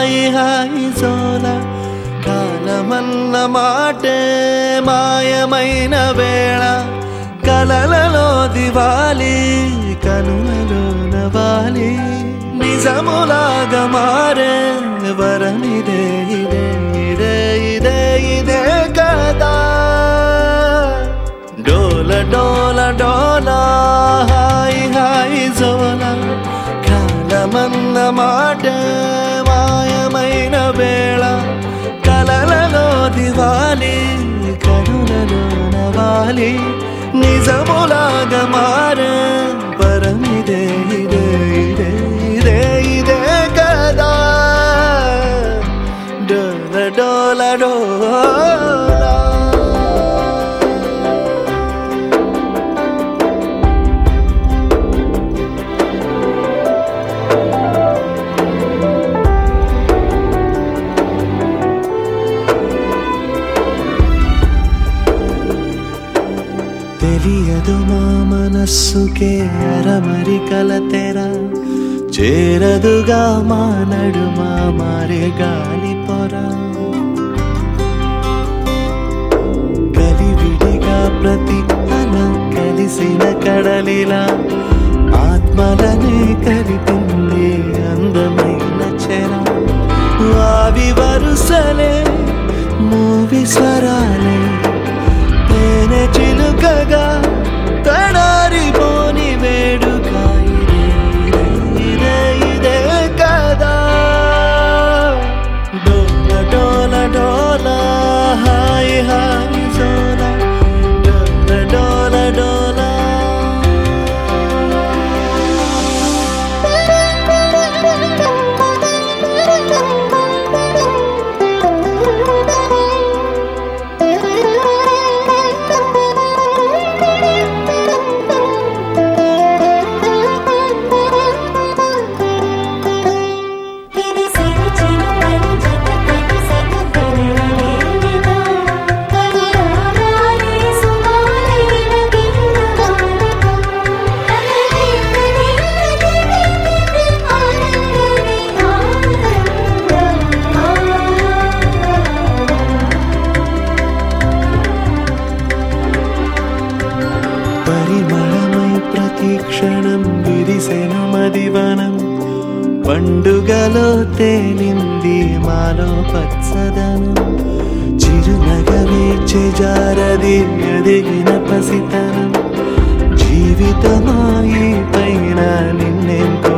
హాయి హాయి జోల కాలమన్న మాటే మాయమైన వేళ కలలలో దివాలి కనులలో నవాలి నిజములాగా మారే వరమిదే ఇదే ఇదే ఇదే ఇదే కదా డోల డోల డోల హాయి హాయి జోల కాలమన్న మాటే మాయమైన వేళ కలలలో దివాలి కనులలో నవాలి నిజములాగా మారే పరమిదే ఇదే ఇదే ఇదే ఇదే కదా డోల డోల డోల తెలియదు మా మనస్సుకే అరమరికల తెర చేరదుగా మా నడుమా మారే గాలి పొర కలివిడిగా ప్రతి అల కలిసిన కడలిలా ఆత్మలనే కలిపింది అందమైన చెర వావి వరుసలే మూవి స్వరాలే తేనె చిలుకగా తడారిపోని వేడుక ఇదే ఇదే ఇదే కదా డోల డోల డోల హాయి హాయి జోల డోల డోల డోల పరిమళమై ప్రతి క్షణం విరిసెను మదివనం పండుగలో తేలింది మాలో పచ్చదనం చిరునగవే చెజారది ఎదిగిన పసితనం జీవితమాయి పైన నిన్నెంతో